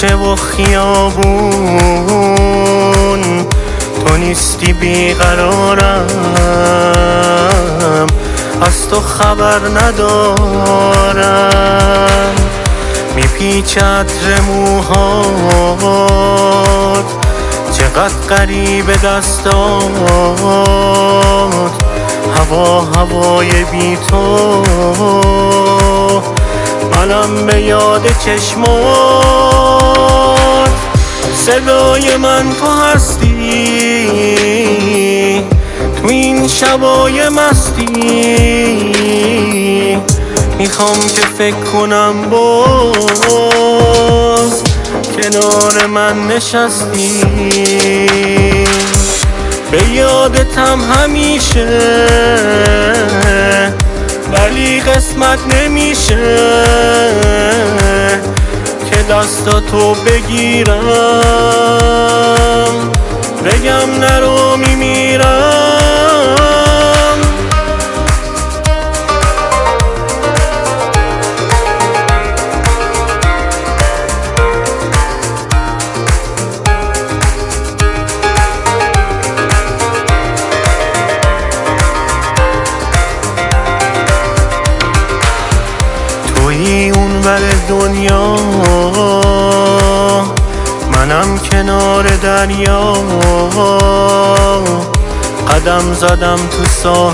کوچه و خیابون تو نیستی بیقرارم، از تو خبر ندارم. میپیچه عطر موهات، چقدر غریبه دستات، هوای بی تو، منم به یاد چشمات. صدای من تو هستی تو این شبای مستی، میخوام که فکر کنم باز کنار من نشستی. به یادتم همیشه ولی قسمت نمیشه که دستاتو بگیرم بگم نرو میمیرم. تویی اونور دنیا، منم کنار دریا. قدم زدم تو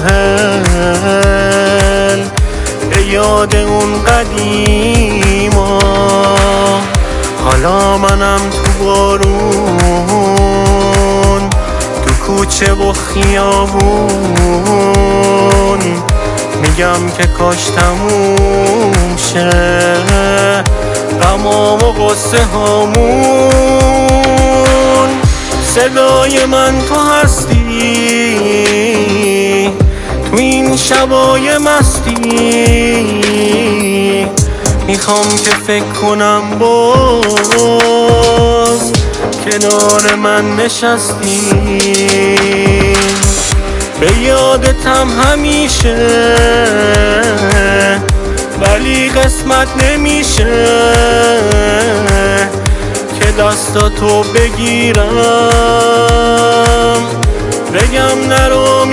ساحل به یاد اون قدیما. حالا منم تو بارون، تو کوچه و خیابون، میگم که کاش تموم شه غمام و غصه هامون. صدای من تو هستی تو این شبای مستی، میخوام که فکر کنم باز کنار من نشستی. به یادتم همیشه ولی قسمت نمیشه که دستاتو بگیرم بگم نرو